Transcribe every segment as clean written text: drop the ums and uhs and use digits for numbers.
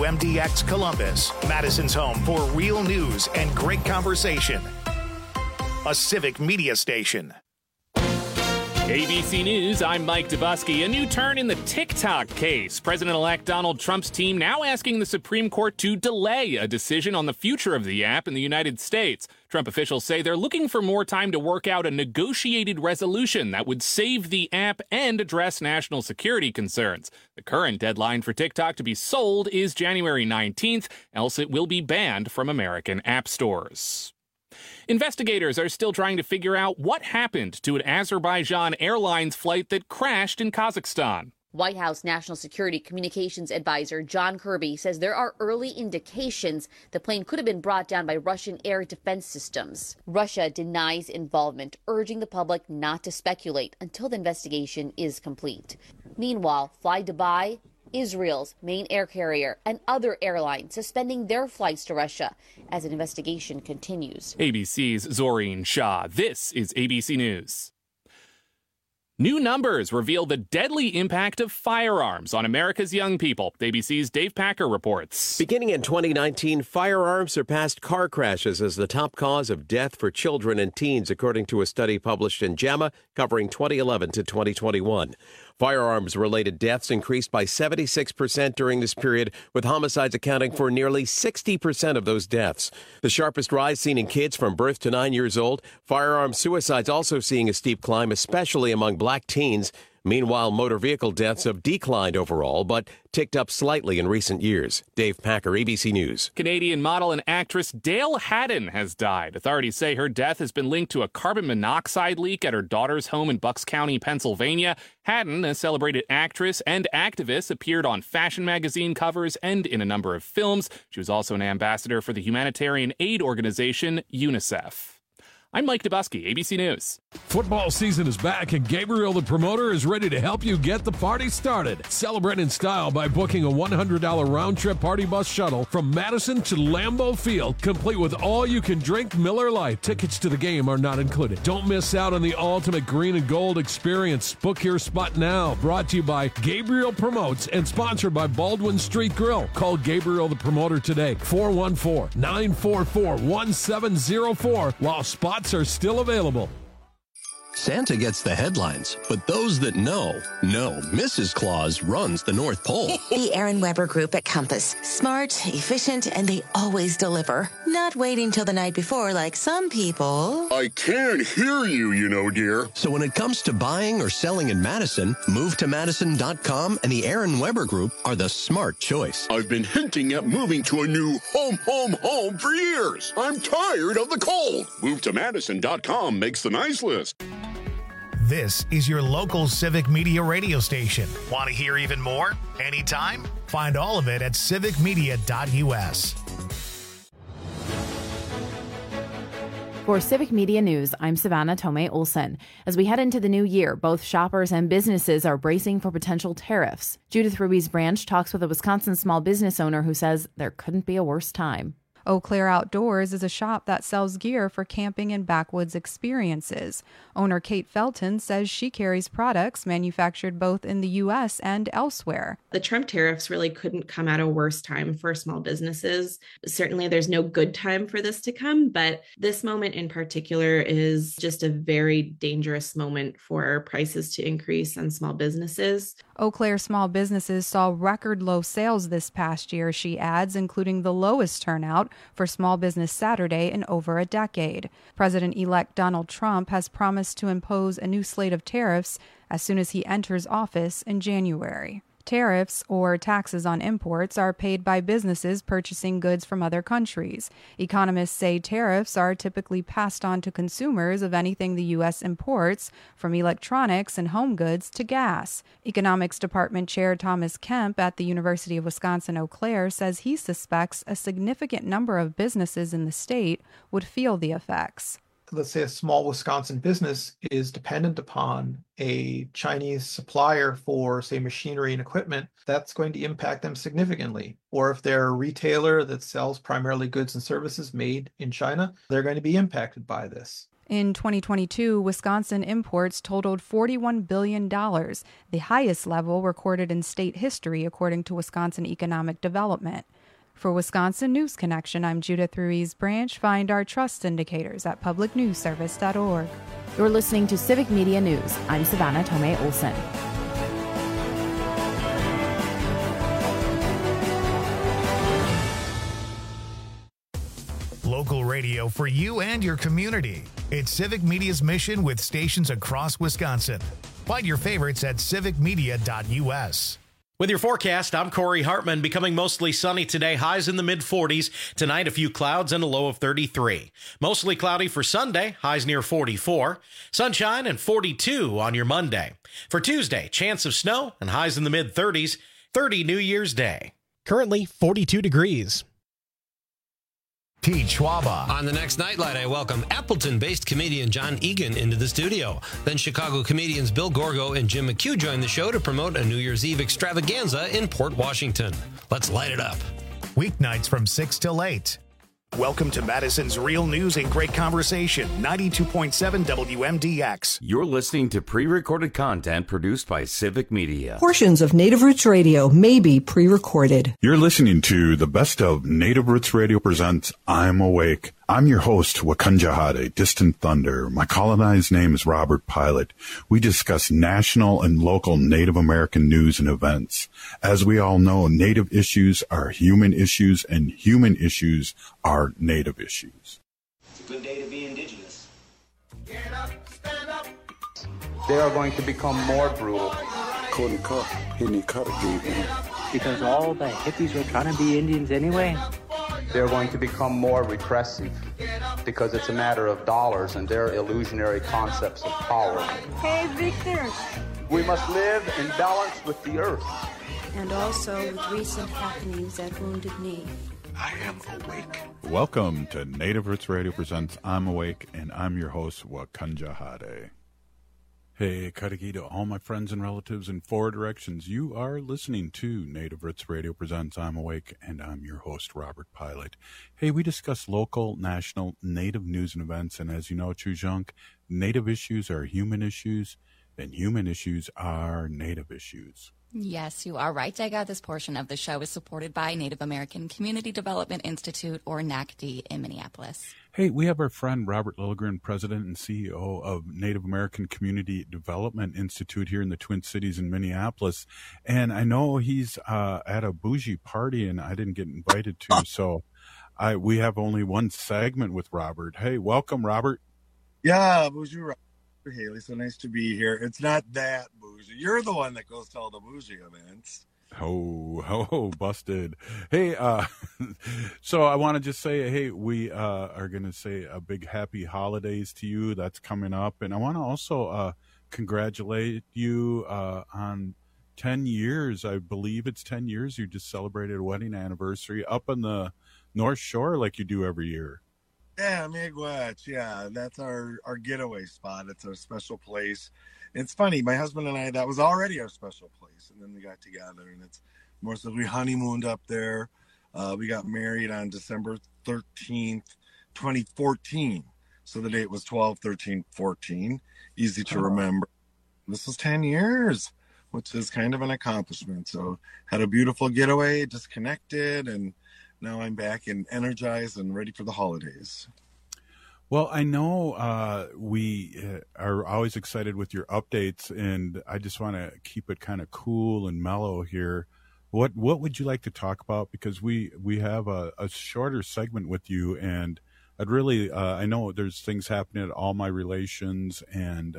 WMDX Columbus, Madison's home for real news and great conversation. A civic media station. ABC News, I'm Mike Dubusky. A new turn in the TikTok case. President-elect Donald Trump's team now asking the Supreme Court to delay a decision on the future of the app in the United States. Trump officials say they're looking for more time to work out a negotiated resolution that would save the app and address national security concerns. The current deadline for TikTok to be sold is January 19th, else it will be banned from American app stores. Investigators are still trying to figure out what happened to an Azerbaijan Airlines flight that crashed in Kazakhstan. White House National Security Communications Advisor John Kirby says there are early indications the plane could have been brought down by Russian air defense systems. Russia denies involvement, urging the public not to speculate until the investigation is complete. Meanwhile, Fly Dubai, Israel's main air carrier, and other airlines suspending their flights to Russia as an investigation continues. ABC's Zoreen Shah. This is ABC News. New numbers reveal the deadly impact of firearms on America's young people. ABC's Dave Packer reports. Beginning in 2019, firearms surpassed car crashes as the top cause of death for children and teens, according to a study published in JAMA covering 2011 to 2021. Firearms-related deaths increased by 76% during this period, with homicides accounting for nearly 60% of those deaths. The sharpest rise seen in kids from birth to 9 years old. Firearm suicides also seeing a steep climb, especially among black teens. Meanwhile, motor vehicle deaths have declined overall, but ticked up slightly in recent years. Dave Packer, ABC News. Canadian model and actress Dale Haddon has died. Authorities say her death has been linked to a carbon monoxide leak at her daughter's home in Bucks County, Pennsylvania. Haddon, a celebrated actress and activist, appeared on fashion magazine covers and in a number of films. She was also an ambassador for the humanitarian aid organization UNICEF. I'm Mike Dubusky, ABC News. Football season is back, and Gabriel the Promoter is ready to help you get the party started. Celebrate in style by booking a $100 round-trip party bus shuttle from Madison to Lambeau Field, complete with all-you-can-drink Miller Lite. Tickets to the game are not included. Don't miss out on the ultimate green and gold experience. Book your spot now. Brought to you by Gabriel Promotes and sponsored by Baldwin Street Grill. Call Gabriel the Promoter today, 414-944-1704, while spots are still available. Santa gets the headlines, but those that know, Mrs. Claus runs the North Pole. The Aaron Weber Group at Compass. Smart, efficient, and they always deliver. Not waiting till the night before like some people. I can't hear you, dear. So when it comes to buying or selling in Madison, move to Madison.com and the Aaron Weber Group are the smart choice. I've been hinting at moving to a new home for years. I'm tired of the cold. Move to Madison.com makes the nice list. This is your local civic media radio station. Want to hear even more? Anytime? Find all of it at civicmedia.us. For Civic Media News, I'm Savannah Tomei Olsen. As we head into the new year, both shoppers and businesses are bracing for potential tariffs. Judith Ruby's Branch talks with a Wisconsin small business owner who says there couldn't be a worse time. Eau Claire Outdoors is a shop that sells gear for camping and backwoods experiences. Owner Kate Felton says she carries products manufactured both in the U.S. and elsewhere. The Trump tariffs really couldn't come at a worse time for small businesses. Certainly there's no good time for this to come, but this moment in particular is just a very dangerous moment for prices to increase on small businesses. Eau Claire small businesses saw record low sales this past year, she adds, including the lowest turnout for Small Business Saturday in over a decade. President-elect Donald Trump has promised to impose a new slate of tariffs as soon as he enters office in January. Tariffs, or taxes on imports, are paid by businesses purchasing goods from other countries. Economists say tariffs are typically passed on to consumers of anything the U.S. imports, from electronics and home goods to gas. Economics Department Chair Thomas Kemp at the University of Wisconsin-Eau Claire says he suspects a significant number of businesses in the state would feel the effects. Let's say a small Wisconsin business is dependent upon a Chinese supplier for, say, machinery and equipment, that's going to impact them significantly. Or if they're a retailer that sells primarily goods and services made in China, they're going to be impacted by this. In 2022, Wisconsin imports totaled $41 billion, the highest level recorded in state history, according to Wisconsin Economic Development. For Wisconsin News Connection, I'm Judith Ruiz-Branch. Find our trust indicators at publicnewsservice.org. You're listening to Civic Media News. I'm Savannah Tomei Olson. Local radio for you and your community. It's Civic Media's mission with stations across Wisconsin. Find your favorites at civicmedia.us. With your forecast, I'm Corey Hartman. Becoming mostly sunny today, highs in the mid-40s. Tonight, a few clouds and a low of 33. Mostly cloudy for Sunday, highs near 44. Sunshine and 42 on your Monday. For Tuesday, chance of snow and highs in the mid-30s. 30 New Year's Day. Currently 42 degrees. Pete Schwaba. On the next Nightlight, I welcome Appleton-based comedian John Egan into the studio. Then Chicago comedians Bill Gorgo and Jim McHugh join the show to promote a New Year's Eve extravaganza in Port Washington. Let's light it up. Weeknights from 6 till 8. Welcome to Madison's Real News and Great Conversation, 92.7 WMDX. You're listening to pre-recorded content produced by Civic Media. Portions of Native Roots Radio may be pre-recorded. You're listening to the best of Native Roots Radio presents I'm Awake. I'm your host, Wakanja Hade, Distant Thunder. My colonized name is Robert Pilot. We discuss national and local Native American news and events. As we all know, Native issues are human issues, and human issues are Native issues. It's a good day to be Indigenous. Get up, stand up. They are going to become more brutal. Because all the hippies were trying to be Indians anyway. They're going to become more repressive because it's a matter of dollars and their illusionary concepts of power. Hey, Victor. We must live in balance with the earth. And also with recent happenings at Wounded Knee. I am awake. Welcome to Native Roots Radio presents I'm Awake, and I'm your host, Wakanja Hade. Hey, Kariki to all my friends and relatives in four directions. You are listening to Native Roots Radio presents I'm Awake, and I'm your host, Robert Pilot. Hey, we discuss local, national, Native news and events, and as you know, Chujunk, Native issues are human issues, and human issues are Native issues. Yes, you are right, Jaga. This portion of the show is supported by Native American Community Development Institute, or NACD, in Minneapolis. Hey, we have our friend Robert Lilligren, President and CEO of Native American Community Development Institute here in the Twin Cities in Minneapolis. And I know he's at a bougie party, and I didn't get invited to, so we have only one segment with Robert. Hey, welcome, Robert. Yeah, bougie Robert. Haley, so nice to be here. It's not that bougie. You're the one that goes to all the bougie events. Oh, busted. Hey, so I want to just say, hey, we are going to say a big happy holidays to you. That's coming up. And I want to also congratulate you on 10 years. I believe it's 10 years. You just celebrated a wedding anniversary up on the North Shore like you do every year. Yeah, Miigwech. Yeah, that's our getaway spot. It's our special place. It's funny. My husband and I, that was already our special place. And then we got together, and it's more so we honeymooned up there. We got married on December 13th, 2014. So the date was 12/13/14. Easy to remember. This was 10 years, which is kind of an accomplishment. So had a beautiful getaway, disconnected, and now I'm back and energized and ready for the holidays. Well, I know we are always excited with your updates, and I just want to keep it kind of cool and mellow here. What would you like to talk about? Because we have a shorter segment with you, and I'd really I know there's things happening at All My Relations, and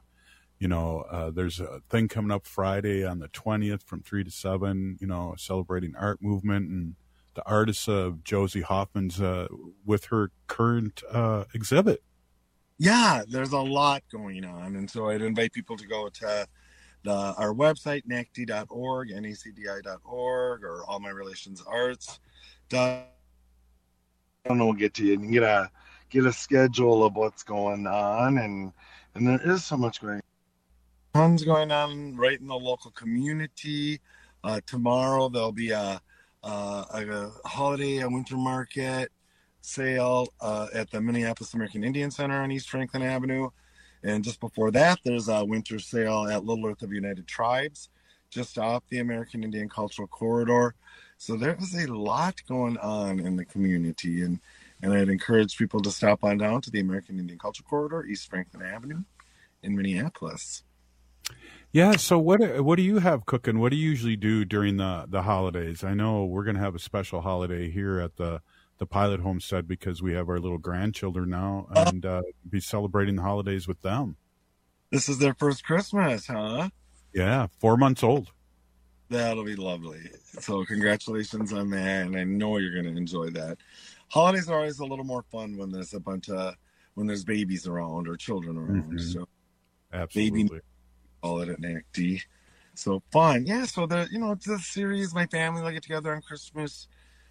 there's a thing coming up Friday on the 20th from 3 to 7. Celebrating art movement and the artists of Josie Hoffman's with her current exhibit. Yeah, there's a lot going on. And so I'd invite people to go to our website, nacdi.org, nacdi.org, or All My Relations Arts. I don't know, we'll get to you and get a schedule of what's going on. And there is so much going on. Tons going on right in the local community. Tomorrow there'll be a holiday, a winter market sale at the Minneapolis American Indian Center on East Franklin Avenue. And just before that, there's a winter sale at Little Earth of United Tribes, just off the American Indian Cultural Corridor. So there is a lot going on in the community, and I'd encourage people to stop on down to the American Indian Cultural Corridor, East Franklin Avenue in Minneapolis. Yeah, so what do you have cooking? What do you usually do during the holidays? I know we're going to have a special holiday here at the Pilot Homestead because we have our little grandchildren now, and be celebrating the holidays with them. This is their first Christmas, huh? Yeah, 4 months old. That'll be lovely. So congratulations on that, and I know you're going to enjoy that. Holidays are always a little more fun when there's when there's babies around or children around. Mm-hmm. So absolutely, baby, call it at NACD. So fun, yeah. So it's a series. My family will get together on Christmas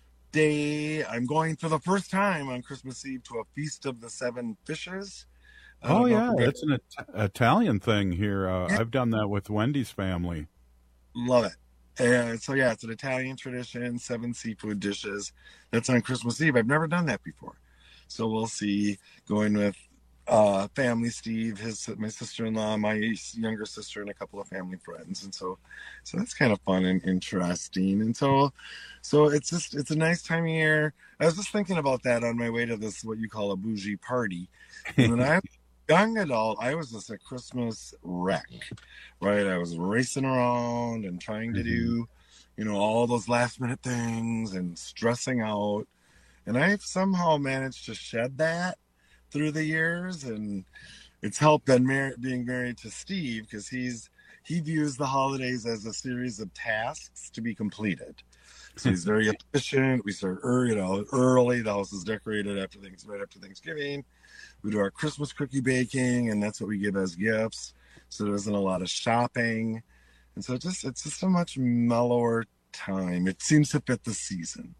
Day. I'm going for the first time on Christmas Eve to a Feast of the Seven Fishes. Oh yeah, that's an Italian thing here. I've done that with Wendy's family. Love it. And so yeah, it's an Italian tradition, 7 seafood dishes. That's on Christmas Eve. I've never done that before. So we'll see, going with family, Steve, my sister-in-law, my younger sister, and a couple of family friends. And so that's kind of fun and interesting. And so it's a nice time of year. I was just thinking about that on my way to this, what you call a bougie party. And when I was a young adult, I was just a Christmas wreck, right? I was racing around and trying to do, all those last minute things and stressing out. And I've somehow managed to shed that through the years, and it's helped being married to Steve, because he views the holidays as a series of tasks to be completed. So he's very efficient. We start early. The house is decorated right after Thanksgiving. We do our Christmas cookie baking, and that's what we give as gifts. So there isn't a lot of shopping, and so it's just a much mellower time. It seems to fit the season.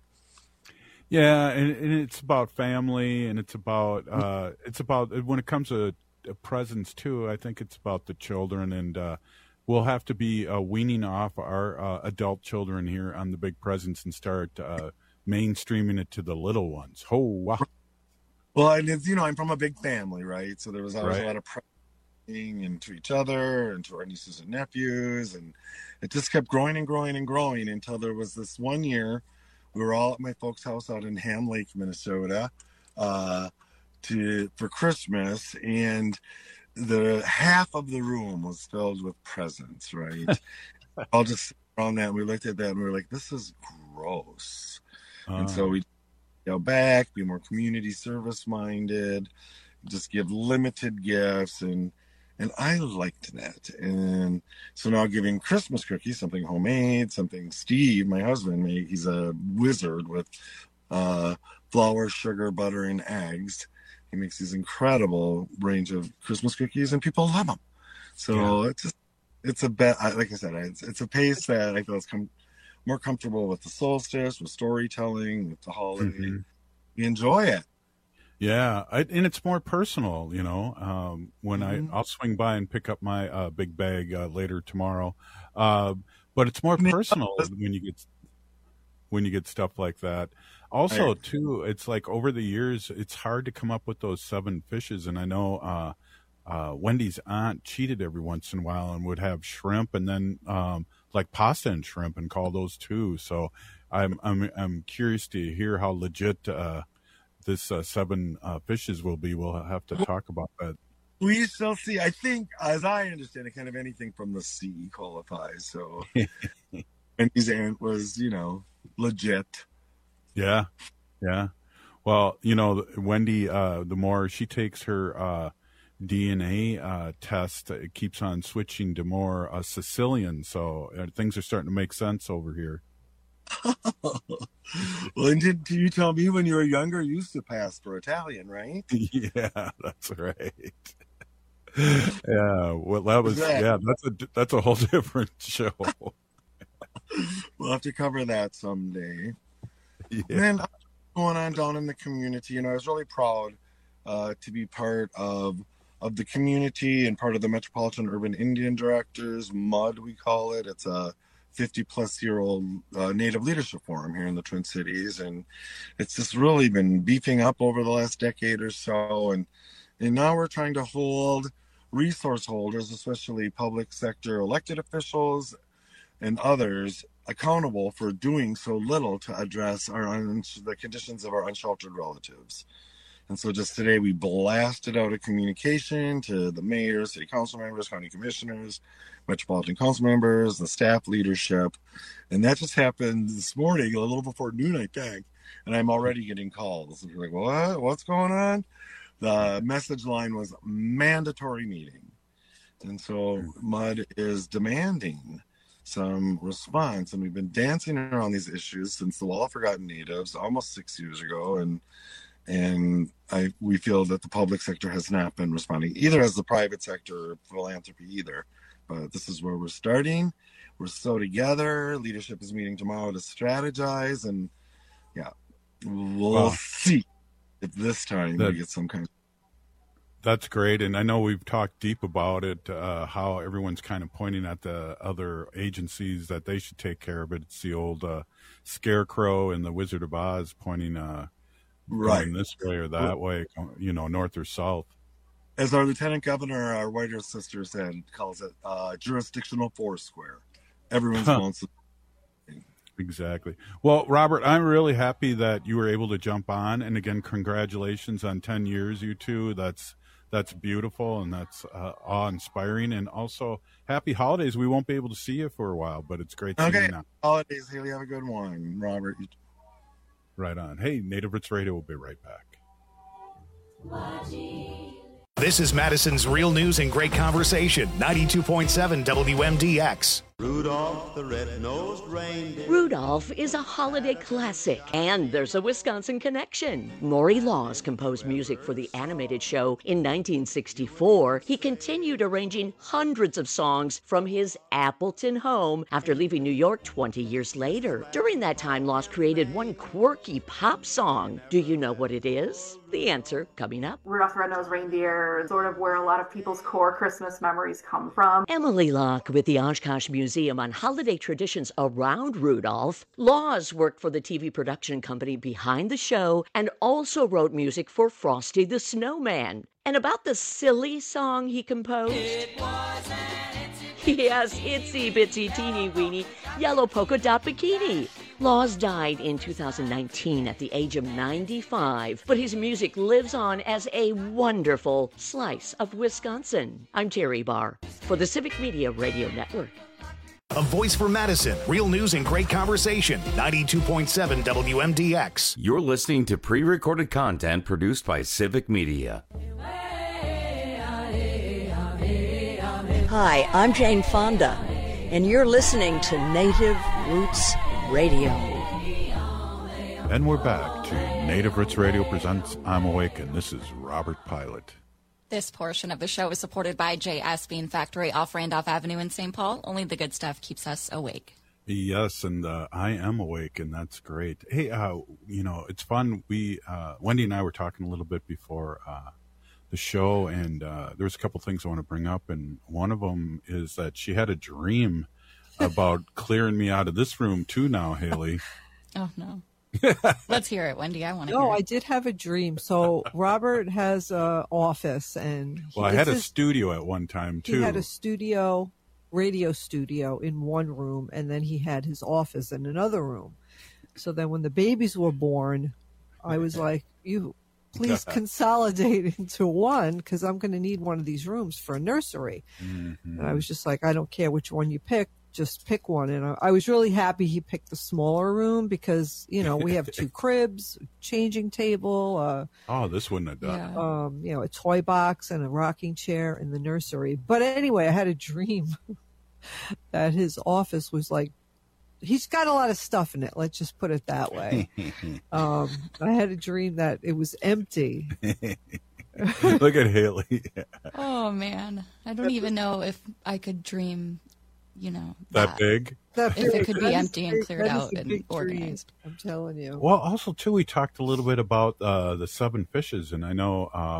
Yeah, and it's about family, and it's about when it comes to presents too. I think it's about the children, and we'll have to be weaning off our adult children here on the big presents and start mainstreaming it to the little ones. Oh wow! Well, and it's, I'm from a big family, right? So there was always a lot of presenting and to each other and to our nieces and nephews, and it just kept growing and growing and growing until there was this one year. We were all at my folks' house out in Ham Lake, Minnesota, for Christmas, and the half of the room was filled with presents, right? All just around that, and we looked at that, and we were like, "This is gross." And so we go back, be more community service minded, just give limited gifts, and I liked that. And so now giving Christmas cookies, something homemade, something Steve, my husband, made. He's a wizard with flour, sugar, butter, and eggs. He makes these incredible range of Christmas cookies, and people love them. So it's a bet. Like I said, it's a pace that I feel is more comfortable with the solstice, with storytelling, with the holiday. Mm-hmm. We enjoy it. Yeah, and it's more personal, when I'll swing by and pick up my big bag later tomorrow. But it's more personal when you get stuff like that. Also, too, it's like over the years, it's hard to come up with those 7 fishes. And I know Wendy's aunt cheated every once in a while and would have shrimp and then like pasta and shrimp and call those 2. So I'm curious to hear how legit this 7 fishes will be. We'll have to talk about that. We shall see. I think, as I understand it, kind of anything from the sea qualifies. So Wendy's aunt was, legit. Yeah. Well, Wendy, the more she takes her DNA test, it keeps on switching to more Sicilian. So things are starting to make sense over here. Well, and did you tell me when you were younger you used to pass for Italian, right? Yeah, that's right. Yeah, well, that's a whole different show. We'll have to cover that someday. Yeah. And going on down in the community, I was really proud to be part of the community and part of the Metropolitan Urban Indian Directors, MUD we call it. It's a 50-plus-year-old Native Leadership Forum here in the Twin Cities. And it's just really been beefing up over the last decade or so. And now we're trying to hold resource holders, especially public sector elected officials and others, accountable for doing so little to address the conditions of our unsheltered relatives. And so just today we blasted out a communication to the mayor, city council members, county commissioners, metropolitan council members, the staff leadership. And that just happened this morning, a little before noon, I think. And I'm already getting calls. And you're like, what? What's going on? The message line was mandatory meeting. And so MUD is demanding some response. And we've been dancing around these issues since the Well Forgotten Natives almost 6 years ago. And we feel that the public sector has not been responding, either as the private sector or philanthropy either. But this is where we're starting. We're so together. Leadership is meeting tomorrow to strategize. And yeah, we'll see if this time we get some kind of... That's great. And I know we've talked deep about it, how everyone's kind of pointing at the other agencies that they should take care of it. It's the old Scarecrow and the Wizard of Oz pointing going this way or that way, north or south. As our lieutenant governor, our whiter sister said, calls it jurisdictional foursquare. Everyone's going to... Exactly. Well, Robert, I'm really happy that you were able to jump on. And again, congratulations on 10 years, you two. That's beautiful, and that's awe-inspiring. And also, happy holidays. We won't be able to see you for a while, but it's great seeing you now. Holidays, Haley. Have a good one, Robert. Right on. Hey, Native Roots Radio will be right back. This is Madison's Real News and Great Conversation, 92.7 WMDX. Rudolph the red-nosed reindeer. Rudolph is a holiday classic, and there's a Wisconsin connection. Maury Laws composed music for the animated show in 1964. He continued arranging hundreds of songs from his Appleton home after leaving New York 20 years later. During that time, Laws created one quirky pop song. Do you know what it is? The answer coming up. Rudolph the Red-Nosed Reindeer is sort of where a lot of people's core Christmas memories come from. Emily Locke with the Oshkosh Museum on holiday traditions around Rudolph. Laws worked for the TV production company behind the show and also wrote music for Frosty the Snowman. And about the silly song he composed... It was an yes, itsy bitsy teeny weeny yellow polka dot bikini. Laws died in 2019 at the age of 95, but his music lives on as a wonderful slice of Wisconsin. I'm Terry Barr for the Civic Media Radio Network. A voice for Madison, real news and great conversation, 92.7 WMDX. You're listening to pre-recorded content produced by Civic Media. Hi, I'm Jane Fonda, and you're listening to Native Roots Radio. And we're back to Native Roots Radio presents I'm Awake, and this is Robert Pilot. This portion of the show is supported by JS Bean Factory off Randolph Avenue in St. Paul. Only the good stuff keeps us awake. Yes, and I am awake, and that's great. Hey, it's fun. We Wendy and I were talking a little bit before the show, and there's a couple things I want to bring up, and one of them is that she had a dream about clearing me out of this room too now, Haley. Oh, no. Let's hear it, Wendy. I want to hear No, it. I did have a dream. So Robert has an office, and I had a studio at one time too. He had a radio studio in one room, and then he had his office in another room. So then when the babies were born, I was like, you please consolidate into one, because I'm going to need one of these rooms for a nursery. Mm-hmm. And I was just like, I don't care which one you pick. Just pick one. And I was really happy he picked the smaller room because, we have 2 cribs, changing table. This wouldn't have done. A toy box and a rocking chair in the nursery. But anyway, I had a dream that his office was like, he's got a lot of stuff in it. Let's just put it that way. I had a dream that it was empty. Look at Haley. Oh, man. I don't even know if I could dream, that big. If it could be empty and cleared out and organized. I'm telling you. Well, also, too, we talked a little bit about the 7 fishes, and I know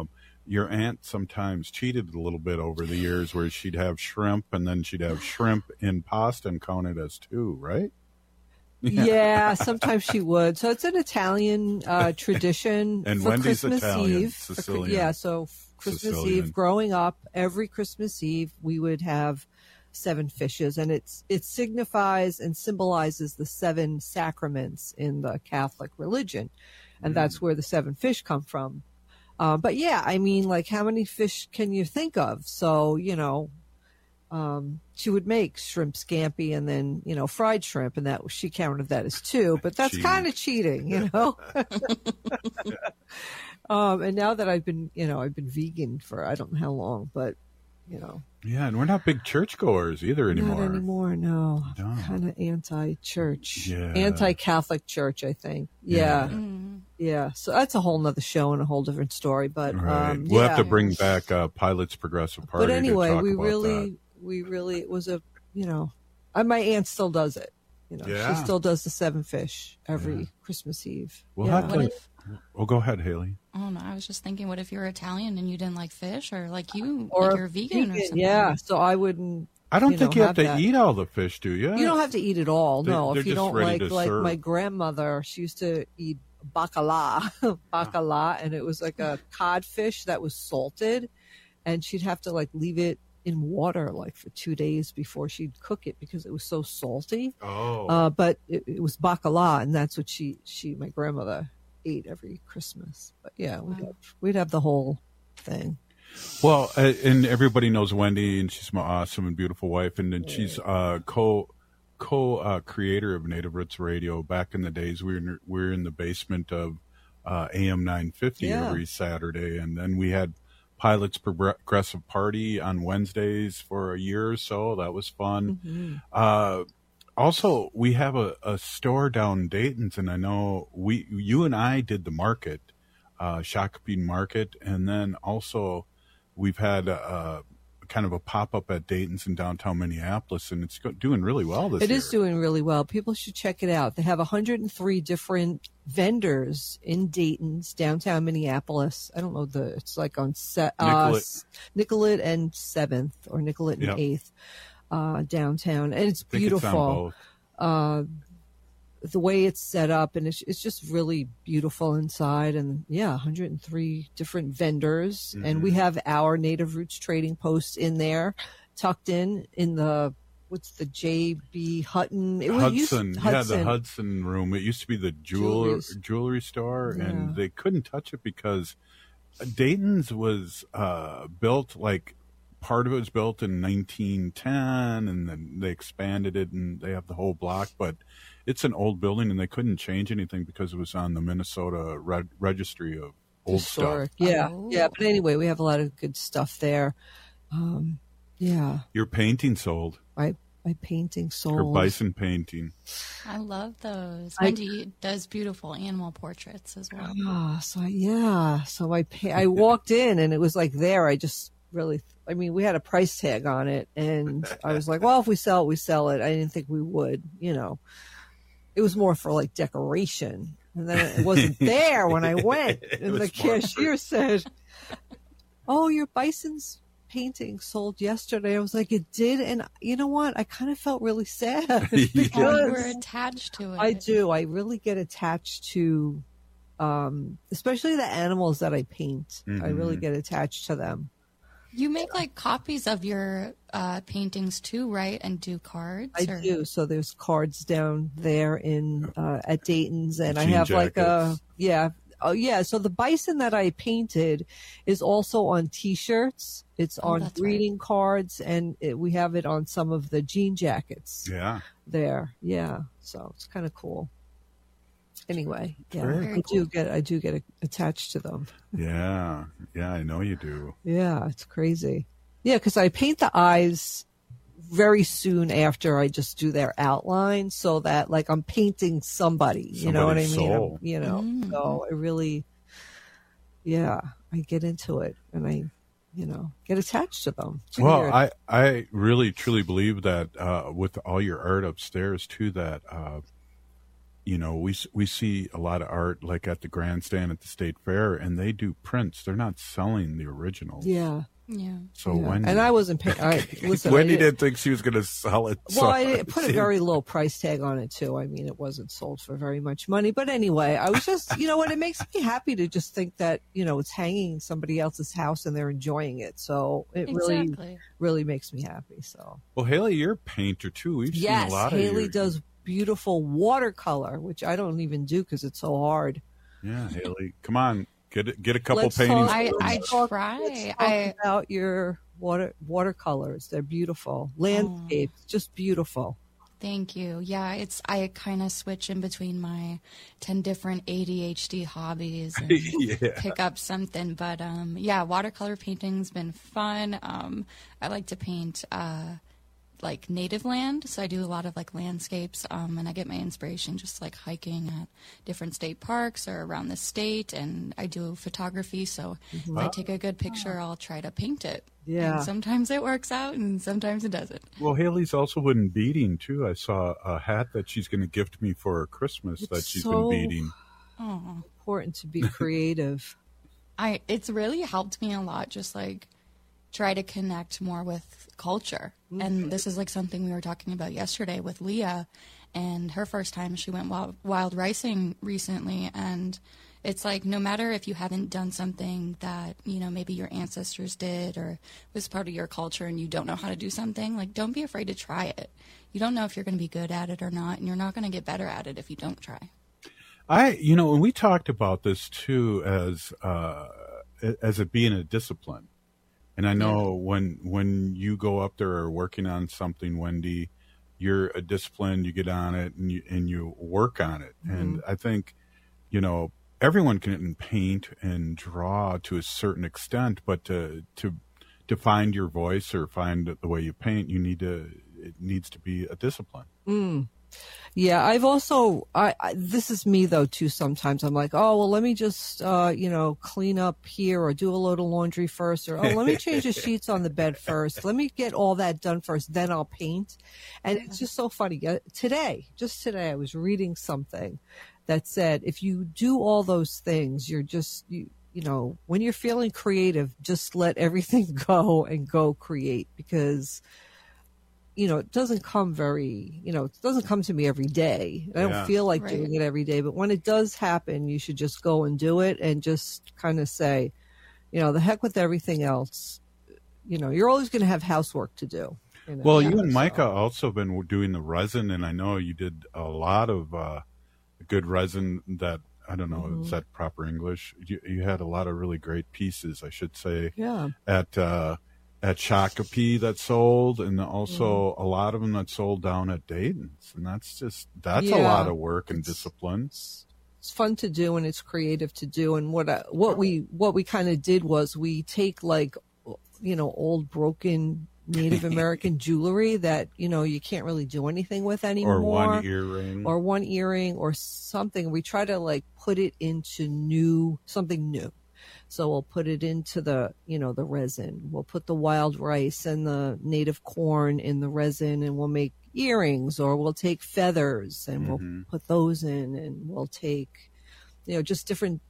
your aunt sometimes cheated a little bit over the years, where she'd have shrimp, and then she'd have shrimp in pasta and count it as two, right? Yeah, sometimes she would. So it's an Italian tradition and for Wendy's Christmas Italian, Eve. Sicilian. So Christmas Sicilian. Eve, growing up, every Christmas Eve we would have 7 fishes, and it signifies and symbolizes the 7 sacraments in the Catholic religion, and that's where the 7 fish come from. But yeah, I mean, like, how many fish can you think of? So, she would make shrimp scampi and then, fried shrimp, and that she counted that as 2, but that's kind of cheating, And now that I've been vegan for I don't know how long, but Yeah, and we're not big churchgoers either anymore. Not anymore, no. Kind of anti-church, Yeah. anti-Catholic church, I think. Yeah. Yeah. So that's a whole nother show and a whole different story. But Right. We'll have to bring back Pilot's Progressive Party. But anyway, to talk we about really, it was a, my aunt still does it. Yeah. She still does the 7 fish every Christmas Eve. We'll have to. Well, go ahead, Haley. Oh no, I was just thinking, what if you're Italian and you didn't like fish, or like you're vegan or something? Yeah, so I wouldn't. I don't think you have to eat all the fish, do you? You don't have to eat it all. No, if you don't like serve. my grandmother, she used to eat bacala, and it was like a codfish that was salted, and she'd have to leave it in water for 2 days before she'd cook it because it was so salty. Oh. But it was bacala, and that's what my grandmother ate every Christmas. But yeah, we'd have the whole thing. Well, and everybody knows Wendy, and she's my awesome and beautiful wife, and then she's co-creator of Native Roots Radio. Back in the days, we were in the basement of AM 950 every Saturday, and then we had Pilot's Progressive Party on Wednesdays for a year or so. That was fun. Mm-hmm. Also, we have a store down Dayton's, and I know you and I did the market, Shakopee Market, and then also we've had kind of a pop-up at Dayton's in downtown Minneapolis, and it's doing really well this year. It is doing really well. People should check it out. They have 103 different vendors in Dayton's, downtown Minneapolis. I don't know, it's like on Nicollet and 7th, or Nicollet and 8th. Downtown, and it's beautiful. The way it's set up, and it's just really beautiful inside. And 103 different vendors, and we have our Native Roots trading posts in there, tucked in the what's the J.B. Hutton? Hudson. Yeah, the Hudson room. It used to be the jewelry store, and they couldn't touch it because Dayton's was built part of it was built in 1910, and then they expanded it, and they have the whole block. But it's an old building, and they couldn't change anything because it was on the Minnesota Registry of Old Stuff. Yeah, But anyway, we have a lot of good stuff there. Your painting sold. My painting sold. Her bison painting. I love those. Wendy does beautiful animal portraits as well. So I walked in, and it was there. I just really, we had a price tag on it, and I was like, well, if we sell it, we sell it. I didn't think we would, It was more for decoration. And then it wasn't there when I went. And the cashier said, oh, your bison's painting sold yesterday. I was like, it did? And you know what? I kind of felt really sad because you were attached to it. I do. I really get attached to, especially the animals that I paint. Mm-hmm. I really get attached to them. You make copies of your paintings too, right? And do cards? I do. So there's cards down there in at Dayton's, and I have jackets. So the bison that I painted is also on T-shirts. It's on greeting cards, and we have it on some of the jean jackets. Yeah. There, yeah. So it's kind of cool. Anyway, I do get attached to them. Yeah, I know you do. Yeah, it's crazy. Yeah, because I paint the eyes very soon after I just do their outline, so that I'm painting somebody. You know what I mean? Soul. So I really, I get into it, and I, get attached to them. It's well, weird. I really truly believe that with all your art upstairs too, that we see a lot of art like at the grandstand at the state fair, and they do prints. They're not selling the originals. Yeah. Yeah. So Wendy, and I wasn't paying. Wendy didn't think she was going to sell it. Well, I put a very low price tag on it too. I mean, it wasn't sold for very much money. But anyway, I was just, what, it makes me happy to just think that, it's hanging in somebody else's house and they're enjoying it. So it really makes me happy. So. Well, Haley, you're a painter too. We've seen a lot of Haley does beautiful watercolor, which I don't even do because it's so hard. Yeah, Haley, come on. Get a couple paintings. I try. Let's talk about your watercolors. They're beautiful. Landscapes, just beautiful. Thank you. Yeah, I kind of switch in between my 10 different ADHD hobbies and pick up something. But watercolor painting's been fun. I like to paint like native land, so I do a lot of like landscapes, and I get my inspiration just like hiking at different state parks or around the state, and I do photography, so if I take a good picture, I'll try to paint it. Yeah. And sometimes it works out and sometimes it doesn't. Well, Haley's also been beading too. I saw a hat that she's going to gift me for Christmas that she's been beading. Oh, important to be creative. It's really helped me a lot, just like try to connect more with culture. And this is like something we were talking about yesterday with Leah, and her first time she went wild ricing recently, and it's like no matter if you haven't done something that maybe your ancestors did or was part of your culture and you don't know how to do something, like don't be afraid to try it. You don't know if you're going to be good at it or not, and you're not going to get better at it if you don't try. And we talked about this too as it being a discipline. And I know when you go up there or working on something, Wendy, you're a discipline, you get on it and you work on it. Mm-hmm. And I think, everyone can paint and draw to a certain extent, but to find your voice or find the way you paint, it needs to be a discipline. Yeah, I've also, this is me though too, sometimes I'm like, oh, well, let me just, clean up here or do a load of laundry first, or, oh, let me change the sheets on the bed first. Let me get all that done first, then I'll paint. And it's just so funny. Today, I was reading something that said, if you do all those things, you're just, when you're feeling creative, just let everything go and go create, because it doesn't come it doesn't come to me every day. I don't feel like doing it every day, but when it does happen, you should just go and do it and just kind of say, the heck with everything else. You're always going to have housework to do. Well, you and Micah also been doing the resin, and I know you did a lot of good resin that, I don't know, is that proper English? You had a lot of really great pieces, I should say, at Shakopee that sold, and also a lot of them that sold down at Dayton's. And that's a lot of work and discipline. It's fun to do, and it's creative to do. And what we kind of did was we take old broken Native American jewelry that, you can't really do anything with anymore. Or one earring or something. We try to put it into something new. So we'll put it into the resin. We'll put the wild rice and the native corn in the resin, and we'll make earrings, or we'll take feathers and we'll put those in, and we'll take, just different,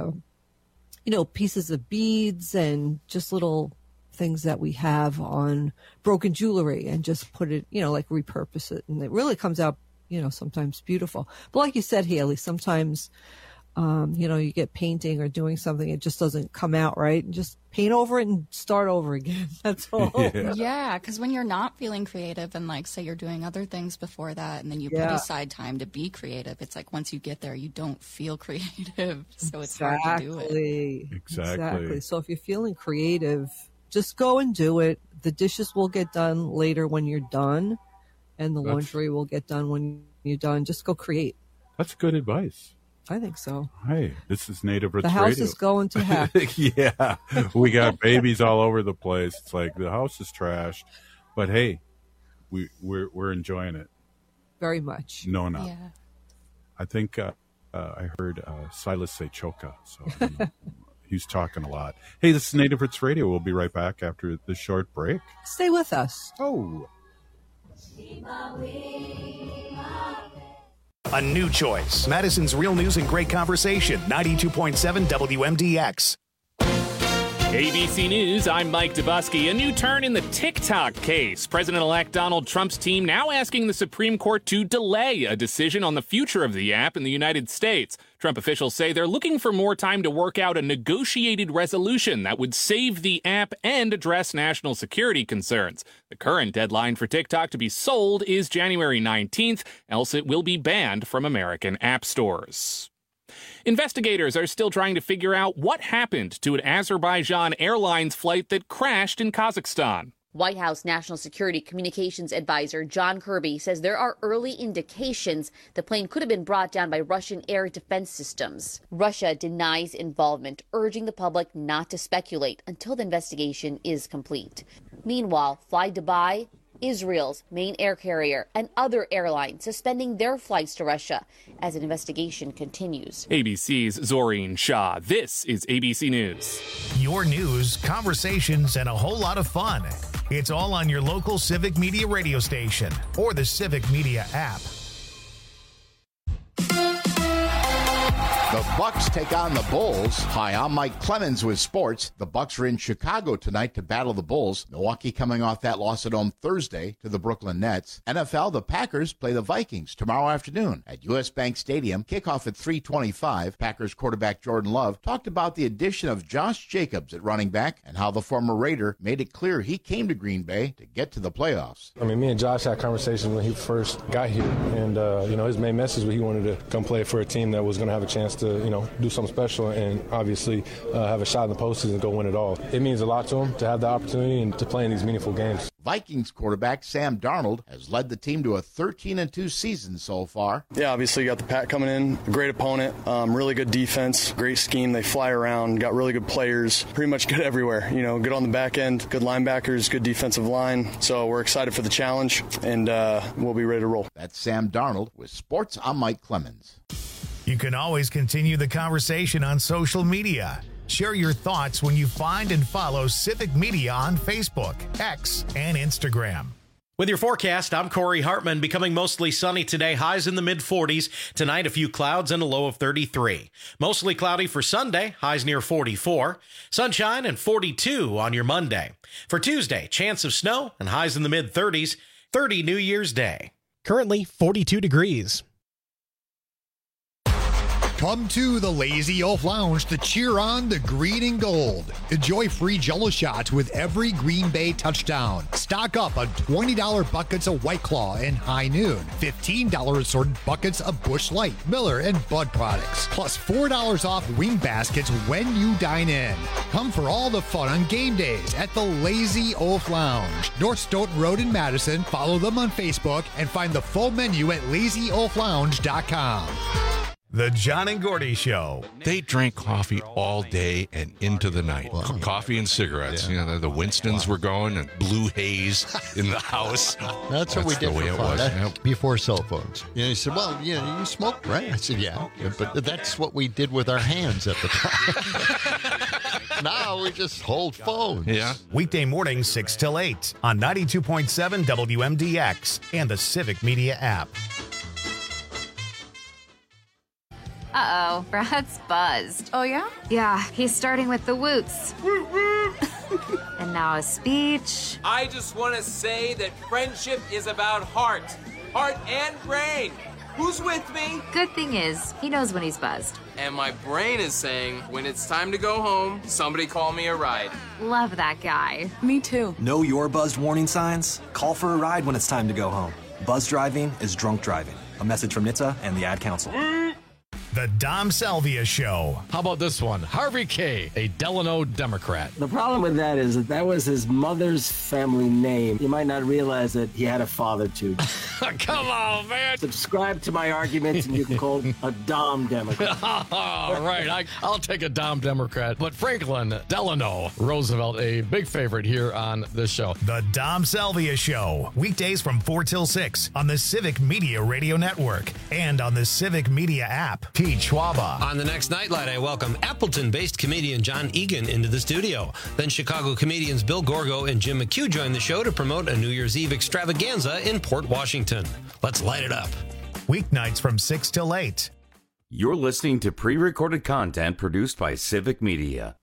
pieces of beads and just little things that we have on broken jewelry, and just put it, repurpose it. And it really comes out, sometimes beautiful. But like you said, Haley, sometimes you get painting or doing something, it just doesn't come out right, and just paint over it and start over again. That's all. Yeah, because when you're not feeling creative, and say you're doing other things before that, and then you put aside time to be creative, it's like once you get there, you don't feel creative, so it's hard to do it. Exactly. So if you're feeling creative, just go and do it. The dishes will get done later when you're done, and the laundry will get done when you're done. Just go create. That's good advice. I think so. Hey, this is Native Roots Radio. The house Radio. is going to heck. Yeah, we got babies all over the place. It's like the house is trashed, but hey, we're enjoying it very much. No. Yeah. I think I heard Silas say choka, so he's talking a lot. Hey, this is Native Roots Radio. We'll be right back after this short break. Stay with us. Oh. A new choice. Madison's Real News and Great Conversation. 92.7 WMDX. ABC News, I'm Mike Dubusky. A new turn in the TikTok case. President-elect Donald Trump's team now asking the Supreme Court to delay a decision on the future of the app in the United States. Trump officials say they're looking for more time to work out a negotiated resolution that would save the app and address national security concerns. The current deadline for TikTok to be sold is January 19th, else it will be banned from American app stores. Investigators are still trying to figure out what happened to an Azerbaijan Airlines flight that crashed in Kazakhstan. White House National Security Communications Advisor John Kirby says there are early indications the plane could have been brought down by Russian air defense systems. Russia denies involvement, urging the public not to speculate until the investigation is complete. Meanwhile, flydubai, Israel's main air carrier, and other airlines suspending their flights to Russia as an investigation continues. ABC's Zoreen Shah. This is ABC News. Your news, conversations, and a whole lot of fun. It's all on your local Civic Media radio station or the Civic Media app. The Bucks take on the Bulls. Hi, I'm Mike Clemens with sports. The Bucks are in Chicago tonight to battle the Bulls. Milwaukee coming off that loss at home Thursday to the Brooklyn Nets. NFL, the Packers play the Vikings tomorrow afternoon at US Bank Stadium. Kickoff at 3:25. Packers quarterback Jordan Love talked about the addition of Josh Jacobs at running back and how the former Raider made it clear he came to Green Bay to get to the playoffs. I mean, me and Josh had conversations when he first got here, and his main message was he wanted to come play for a team that was going to have a chance to, do something special and obviously have a shot in the postseason and go win it all. It means a lot to him to have the opportunity and to play in these meaningful games. Vikings quarterback Sam Darnold has led the team to a 13-2 season so far. Yeah, obviously you got the Pack coming in, a great opponent, really good defense, great scheme. They fly around, got really good players, pretty much good everywhere. Good on the back end, good linebackers, good defensive line. So we're excited for the challenge, and we'll be ready to roll. That's Sam Darnold with Sports. I'm Mike Clemens. You can always continue the conversation on social media. Share your thoughts when you find and follow Civic Media on Facebook, X, and Instagram. With your forecast, I'm Corey Hartman. Becoming mostly sunny today, highs in the mid-40s. Tonight, a few clouds and a low of 33. Mostly cloudy for Sunday, highs near 44. Sunshine and 42 on your Monday. For Tuesday, chance of snow and highs in the mid-30s. 30 New Year's Day. Currently 42 degrees. Come to the Lazy Oaf Lounge to cheer on the green and gold. Enjoy free Jell-O shots with every Green Bay touchdown. Stock up on $20 buckets of White Claw and High Noon. $15 assorted buckets of Busch Light, Miller, and Bud products. Plus $4 off wing baskets when you dine in. Come for all the fun on game days at the Lazy Oaf Lounge. North Stoughton Road in Madison. Follow them on Facebook and find the full menu at lazyoaflounge.com. The John and Gordy Show. They drank coffee all day and into the night. Coffee and cigarettes. Yeah. The Winstons were going and blue haze in the house. That's what we did for fun. Yep. Before cell phones. He said, well, you smoke, right? I said, yeah. But that's what we did with our hands at the time. Now we just hold phones. Yeah. Weekday mornings 6 till 8 on 92.7 WMDX and the Civic Media app. Uh-oh, Brad's buzzed. Oh, yeah? Yeah, he's starting with the woots. And now a speech. I just want to say that friendship is about heart and brain. Who's with me? Good thing is, he knows when he's buzzed. And my brain is saying, when it's time to go home, somebody call me a ride. Love that guy. Me too. Know your buzzed warning signs? Call for a ride when it's time to go home. Buzz driving is drunk driving. A message from NHTSA and the Ad Council. The Dom Salvia Show. How about this one? Harvey K., a Delano Democrat. The problem with that is that was his mother's family name. You might not realize that he had a father, too. Come on, man. Subscribe to my arguments and you can call a Dom Democrat. All right, I'll take a Dom Democrat. But Franklin Delano Roosevelt, a big favorite here on this show. The Dom Salvia Show. Weekdays from 4 till 6 on the Civic Media Radio Network and on the Civic Media app. Pete Schwaba. On the next Nightlight, I welcome Appleton-based comedian John Egan into the studio. Then Chicago comedians Bill Gorgo and Jim McHugh join the show to promote a New Year's Eve extravaganza in Port Washington. Let's light it up. Weeknights from 6 till 8. You're listening to pre-recorded content produced by Civic Media.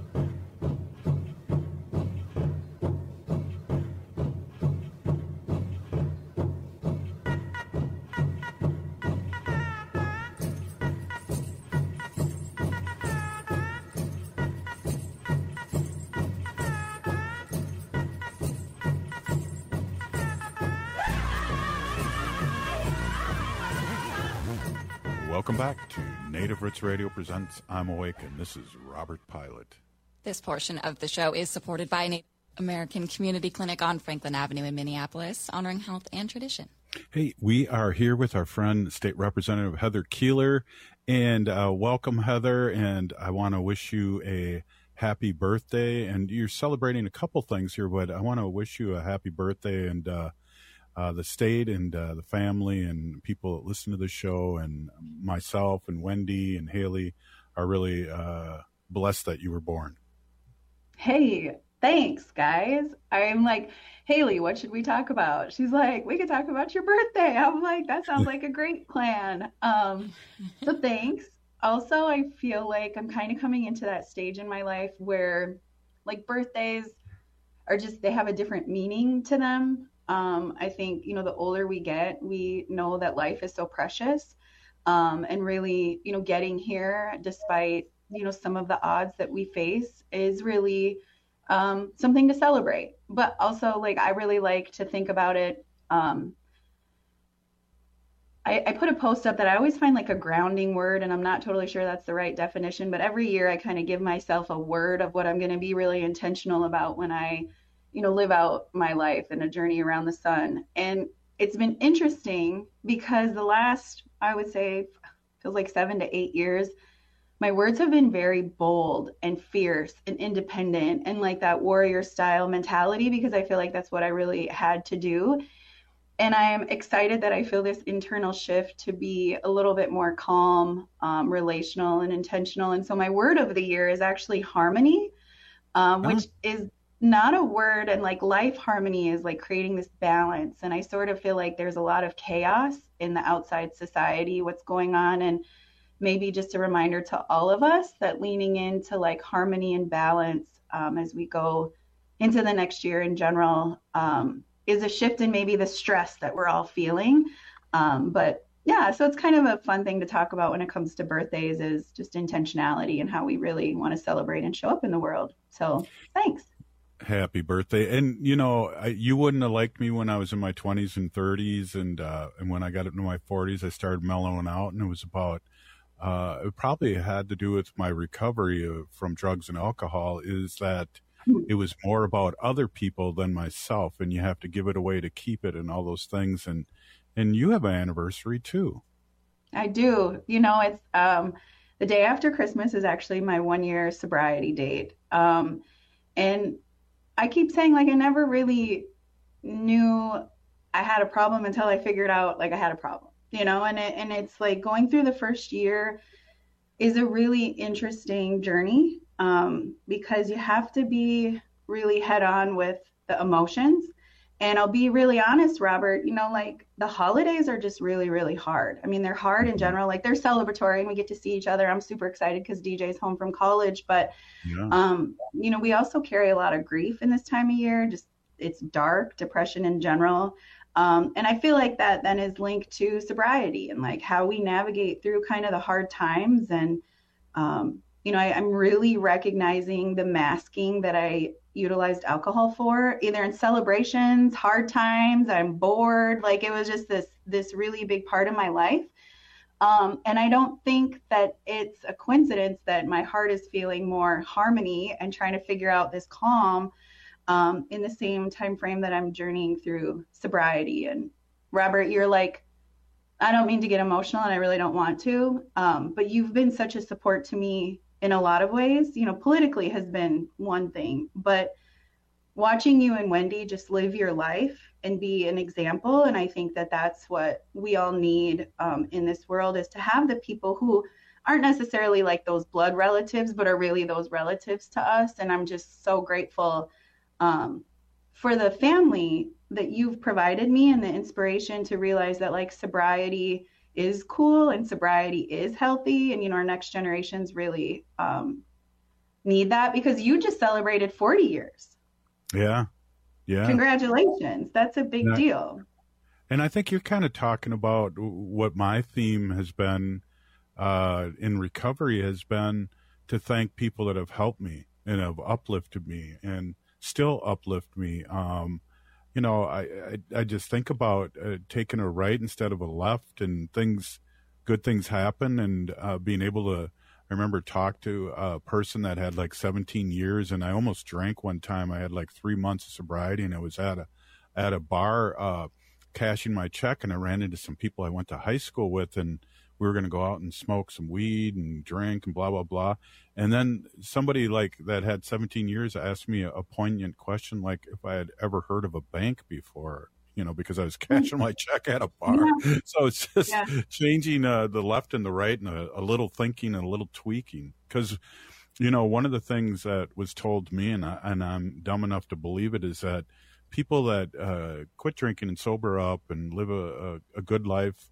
Welcome back to Native Roots Radio presents I'm Awake, and this is Robert Pilot. This portion of the show is supported by Native American Community Clinic on Franklin Avenue in Minneapolis, honoring health and tradition. Hey, we are here with our friend, State Representative Heather Keeler, and welcome, Heather, and I want to wish you a happy birthday, and you're celebrating a couple things here, but I want to wish you a happy birthday, and the state and the family and people that listen to the show and myself and Wendy and Haley are really blessed that you were born. Hey, thanks, guys. I'm like, Haley, what should we talk about? She's like, we could talk about your birthday. I'm like, that sounds like a great plan. So thanks. Also, I feel like I'm kind of coming into that stage in my life where like birthdays are just, they have a different meaning to them. I think, you know, the older we get, we know that life is so precious, and really, you know, getting here despite, you know, some of the odds that we face is really something to celebrate. But also, like, I really like to think about it. I put a post up that I always find like a grounding word, and I'm not totally sure that's the right definition, but every year I kind of give myself a word of what I'm going to be really intentional about when I, you know, live out my life and a journey around the sun. And it's been interesting because the last, I would say, feels like 7 to 8 years, my words have been very bold and fierce and independent and like that warrior style mentality, because I feel like that's what I really had to do. And I am excited that I feel this internal shift to be a little bit more calm, relational and intentional. And so my word of the year is actually harmony, which is not a word, and like life harmony is like creating this balance. And I sort of feel like there's a lot of chaos in the outside society, what's going on. And maybe just a reminder to all of us that leaning into like harmony and balance as we go into the next year in general is a shift in maybe the stress that we're all feeling. But yeah, so it's kind of a fun thing to talk about when it comes to birthdays, is just intentionality and how we really want to celebrate and show up in the world. So thanks. Happy birthday. And, you know, you wouldn't have liked me when I was in my 20s and 30s. And when I got into my 40s, I started mellowing out. And it was about, it probably had to do with my recovery from drugs and alcohol, is that it was more about other people than myself. And you have to give it away to keep it and all those things. And you have an anniversary, too. I do. You know, it's the day after Christmas is actually my 1-year sobriety date. And I keep saying, like, I never really knew I had a problem until I figured out, like, I had a problem, you know, and it's like going through the first year is a really interesting journey, because you have to be really head on with the emotions. And I'll be really honest, Robert, you know, like the holidays are just really, really hard. I mean, they're hard in general, like they're celebratory and we get to see each other. I'm super excited because DJ's home from college, but, you know, we also carry a lot of grief in this time of year. Just it's dark, depression in general. And I feel like that then is linked to sobriety and like how we navigate through kind of the hard times. And, you know, I'm really recognizing the masking that I utilized alcohol for, either in celebrations, hard times, I'm bored. Like it was just this really big part of my life. And I don't think that it's a coincidence that my heart is feeling more harmony and trying to figure out this calm in the same time frame that I'm journeying through sobriety. And Robert, you're like, I don't mean to get emotional and I really don't want to, but you've been such a support to me in a lot of ways. You know, politically has been one thing, but watching you and Wendy just live your life and be an example. And I think that that's what we all need in this world, is to have the people who aren't necessarily like those blood relatives, but are really those relatives to us. And I'm just so grateful for the family that you've provided me and the inspiration to realize that like sobriety is cool and sobriety is healthy. And, our next generations really need that, because you just celebrated 40 years. Yeah. Yeah. Congratulations. That's a big deal. And I think you're kind of talking about what my theme has been in recovery has been to thank people that have helped me and have uplifted me and still uplift me. I just think about taking a right instead of a left, and good things happen, and being able to, I remember talk to a person that had like 17 years, and I almost drank one time. I had like 3 months of sobriety, and I was at a bar cashing my check, and I ran into some people I went to high school with, and we were going to go out and smoke some weed and drink and blah, blah, blah. And then somebody like that had 17 years asked me a poignant question, like if I had ever heard of a bank before, because I was cashing my check at a bar. Yeah. So it's just changing the left and the right, and a little thinking and a little tweaking. Because, one of the things that was told to me, and I'm dumb enough to believe it, is that people that quit drinking and sober up and live a good life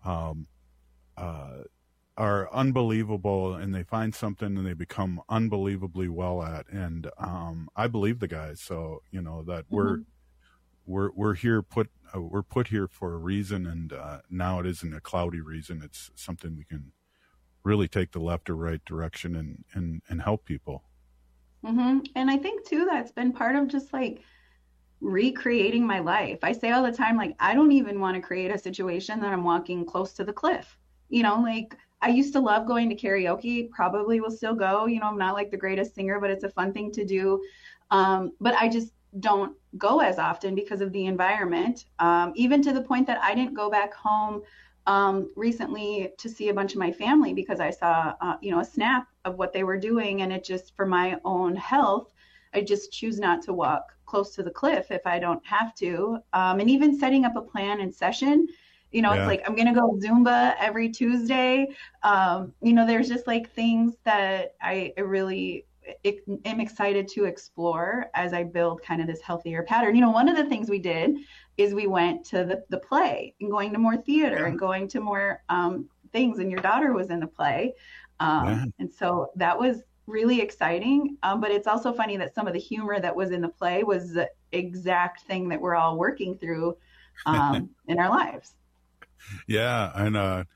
are unbelievable, and they find something and they become unbelievably well at. And I believe the guys. So, that we're here we're put here for a reason, and now it isn't a cloudy reason. It's something we can really take the left or right direction and help people. Mm-hmm. And I think too that's been part of just like recreating my life. I say all the time, like, I don't even want to create a situation that I'm walking close to the cliff. Like I used to love going to karaoke, probably will still go. I'm not like the greatest singer, but it's a fun thing to do. But I just don't go as often because of the environment, even to the point that I didn't go back home recently to see a bunch of my family because I saw, a snap of what they were doing. And it just, for my own health, I just choose not to walk close to the cliff if I don't have to. And even setting up a plan in session, it's like, I'm going to go Zumba every Tuesday. There's just like things that I really am excited to explore as I build kind of this healthier pattern. One of the things we did is we went to the play and going to more theater and going to more things. And your daughter was in the play. And so that was really exciting. But it's also funny that some of the humor that was in the play was the exact thing that we're all working through in our lives. Yeah. And,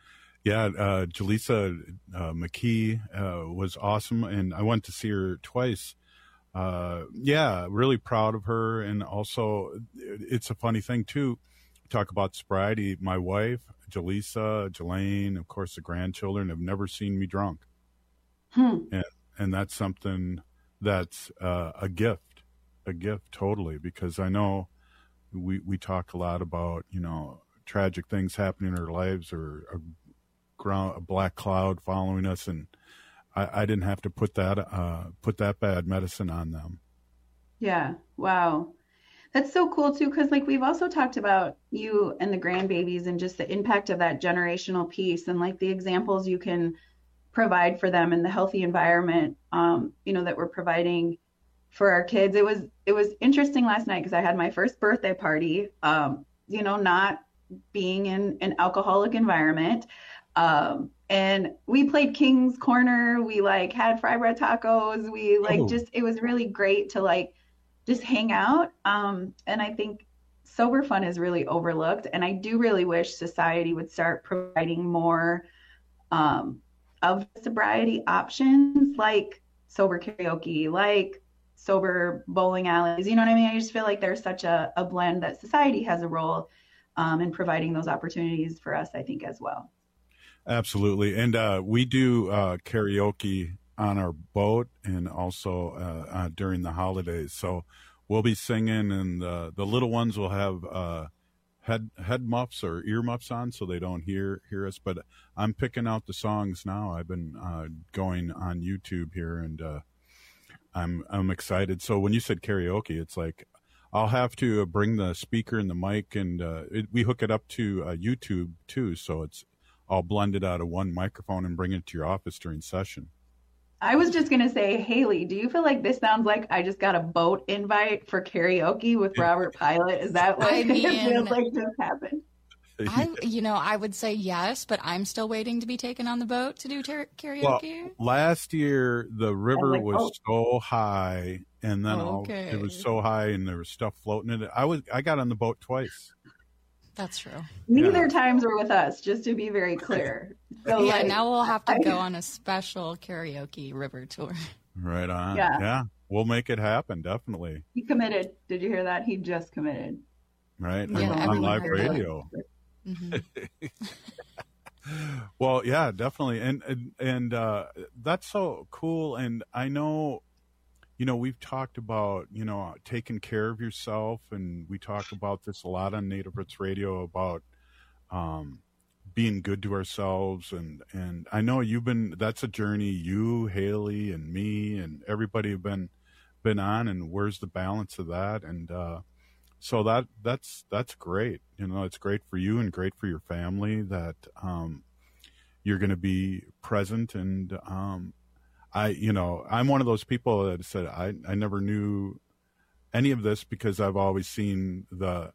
Jaleesa McKee was awesome, and I went to see her twice. Really proud of her. And also, it's a funny thing, too. Talk about sobriety. My wife, Jaleesa, Jelaine, of course, the grandchildren have never seen me drunk. And that's something that's a gift totally, because I know we talk a lot about, tragic things happening in our lives, or a black cloud following us, and I didn't have to put that bad medicine on them. Yeah. Wow. That's so cool too, because like we've also talked about you and the grandbabies and just the impact of that generational piece, and like the examples you can provide for them and the healthy environment that we're providing for our kids. It was interesting last night because I had my first birthday party, not being in an alcoholic environment. And we played King's Corner. We like had fry bread tacos. We it was really great to just hang out. And I think sober fun is really overlooked. And I do really wish society would start providing more of sobriety options, like sober karaoke, like sober bowling alleys. You know what I mean? I just feel like there's such a blend that society has a role in providing those opportunities for us, I think, as well. Absolutely. And we do karaoke on our boat, and also during the holidays. So we'll be singing, and the little ones will have head muffs or ear muffs on so they don't hear us. But I'm picking out the songs now. I've been going on YouTube here, and I'm excited. So when you said karaoke, it's like I'll have to bring the speaker and the mic, and we hook it up to YouTube too, so it's all blended out of one microphone, and bring it to your office during session. I was just going to say, Haley, do you feel like this sounds like I just got a boat invite for karaoke with Robert Pilot? Is that what it feels like just happened? I would say yes, but I'm still waiting to be taken on the boat to do karaoke. Well, last year the river was so high, and then it was so high, and there was stuff floating in it. I got on the boat twice. That's true. Neither times were with us, just to be very clear. So, now we'll have to go on a special karaoke river tour. Right on. Yeah. We'll make it happen, definitely. He committed. Did you hear that? He just committed. Right, on live radio. Mm-hmm. Well, yeah, definitely, and that's so cool. And I know, we've talked about taking care of yourself, and we talk about this a lot on Native Roots Radio about being good to ourselves, and I know that's a journey you, Haley, and me, and everybody have been on, and where's the balance of that? And so that's great. It's great for you and great for your family that you're going to be present. And I'm one of those people that said I never knew any of this because I've always seen the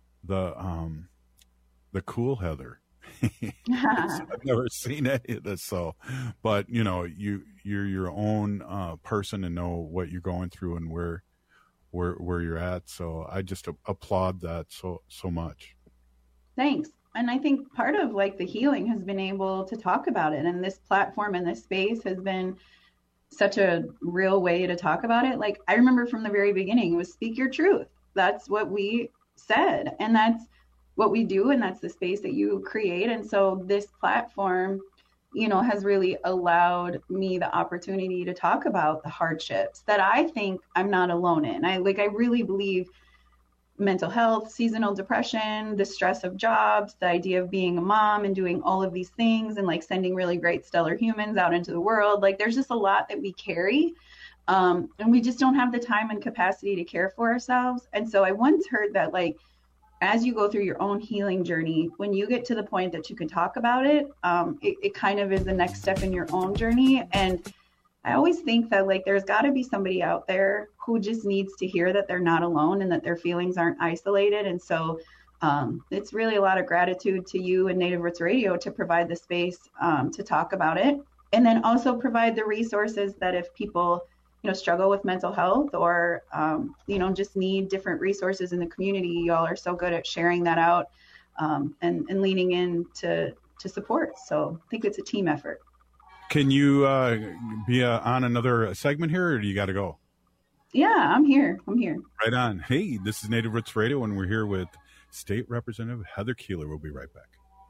cool Heather. I've never seen any of this. So, but you're your own person and know what you're going through and where you're at. So I just applaud that so much. Thanks. And I think part of the healing has been able to talk about it. And this platform and this space has been such a real way to talk about it. I remember from the very beginning was speak your truth. That's what we said. And that's what we do. And that's the space that you create. And so this platform, has really allowed me the opportunity to talk about the hardships that I think I'm not alone in. I really believe mental health, seasonal depression, the stress of jobs, the idea of being a mom and doing all of these things and sending really great stellar humans out into the world. There's just a lot that we carry. And we just don't have the time and capacity to care for ourselves. And so I once heard that as you go through your own healing journey, when you get to the point that you can talk about it, it kind of is the next step in your own journey. And I always think that there's got to be somebody out there who just needs to hear that they're not alone and that their feelings aren't isolated. And so it's really a lot of gratitude to you and Native Roots Radio to provide the space to talk about it. And then also provide the resources that if people struggle with mental health or, just need different resources in the community, y'all are so good at sharing that out and leaning in to support. So I think it's a team effort. Can you be on another segment here, or do you got to go? Yeah, I'm here. Right on. Hey, this is Native Roots Radio, and we're here with State Representative Heather Keeler. We'll be right back.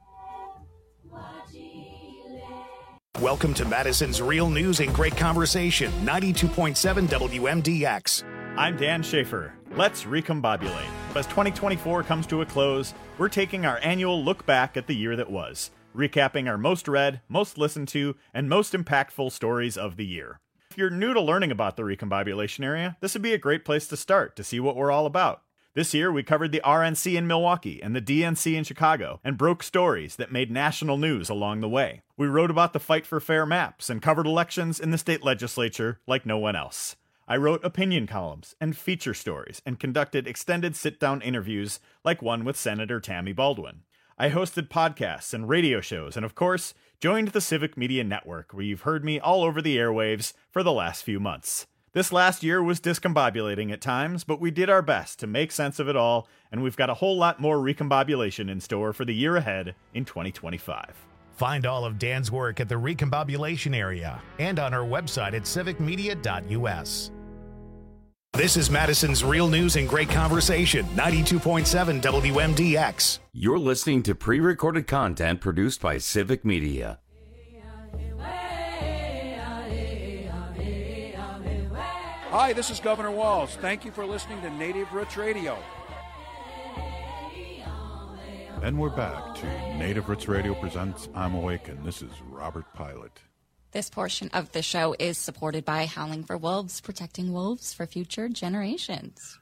Welcome to Madison's Real News and Great Conversation, 92.7 WMDX. I'm Dan Schaefer. Let's recombobulate. As 2024 comes to a close, we're taking our annual look back at the year that was, recapping our most read, most listened to, and most impactful stories of the year. If you're new to learning about the recombobulation area, this would be a great place to start to see what we're all about. This year, we covered the RNC in Milwaukee and the DNC in Chicago and broke stories that made national news along the way. We wrote about the fight for fair maps and covered elections in the state legislature like no one else. I wrote opinion columns and feature stories and conducted extended sit-down interviews like one with Senator Tammy Baldwin. I hosted podcasts and radio shows and, of course, joined the Civic Media Network, where you've heard me all over the airwaves for the last few months. This last year was discombobulating at times, but we did our best to make sense of it all, and we've got a whole lot more recombobulation in store for the year ahead in 2025. Find all of Dan's work at the recombobulation area and on our website at civicmedia.us. This is Madison's Real News and Great Conversation, 92.7 WMDX. You're listening to pre-recorded content produced by Civic Media. Hi, this is Governor Walz. Thank you for listening to Native Roots Radio. And we're back to Native Roots Radio presents I'm Awake, and this is Robert Pilot. This portion of the show is supported by Howling for Wolves, protecting wolves for future generations.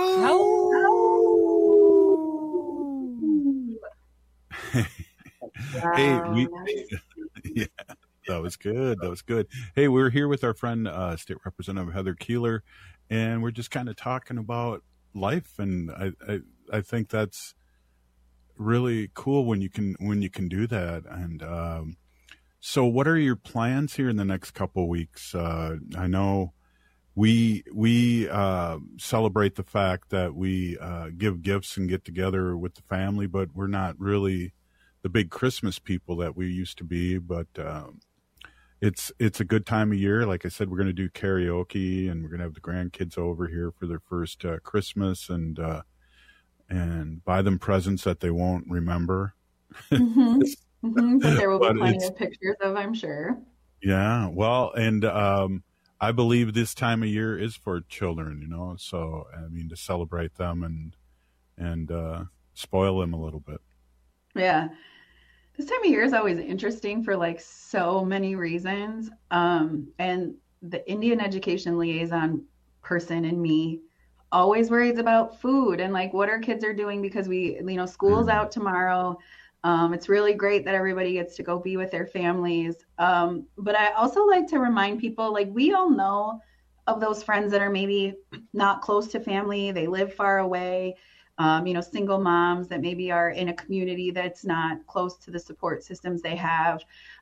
Yeah, that was good. That was good. Hey, we're here with our friend, State Representative Heather Keeler, and we're just kind of talking about life. And I think that's really cool when you can do that. And so what are your plans here in the next couple of weeks? I know we celebrate the fact that we give gifts and get together with the family, but we're not really the big Christmas people that we used to be. But it's a good time of year. Like I said, we're going to do karaoke, and we're going to have the grandkids over here for their first Christmas, and buy them presents that they won't remember. Mm-hmm. Mm-hmm. But there will be plenty of pictures of, I'm sure. Yeah, well, and I believe this time of year is for children, you know. So I mean, to celebrate them and spoil them a little bit. Yeah. This time of year is always interesting for like so many reasons. And the Indian education liaison person in me always worries about food and like what our kids are doing, because school's out tomorrow. It's really great that everybody gets to go be with their families. But I also like to remind people, like, we all know of those friends that are maybe not close to family. They live far away. Single moms that maybe are in a community that's not close to the support systems they have.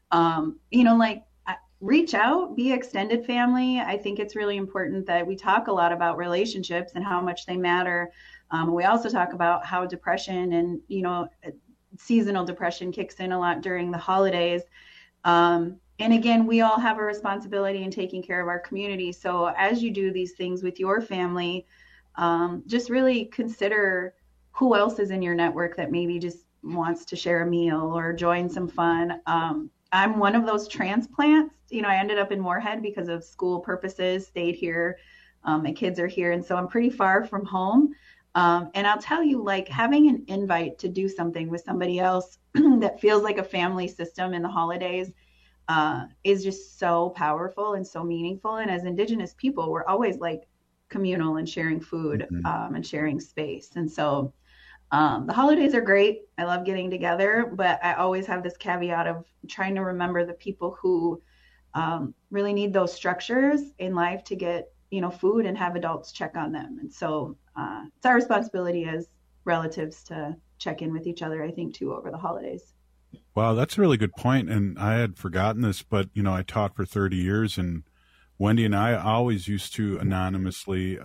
Reach out, be extended family. I think it's really important that we talk a lot about relationships and how much they matter. We also talk about how depression and, seasonal depression kicks in a lot during the holidays. And again, we all have a responsibility in taking care of our community. So as you do these things with your family, just really consider who else is in your network that maybe just wants to share a meal or join some fun. I'm one of those transplants. I ended up in Moorhead because of school purposes, stayed here. My kids are here. And so I'm pretty far from home. And I'll tell you, like, having an invite to do something with somebody else that feels like a family system in the holidays is just so powerful and so meaningful. And as Indigenous people, we're always like communal and sharing food and sharing space. And so the holidays are great. I love getting together, but I always have this caveat of trying to remember the people who really need those structures in life to get, food and have adults check on them. And so it's our responsibility as relatives to check in with each other, I think, too, over the holidays. Wow, that's a really good point. And I had forgotten this, but, I taught for 30 years, and Wendy and I always used to anonymously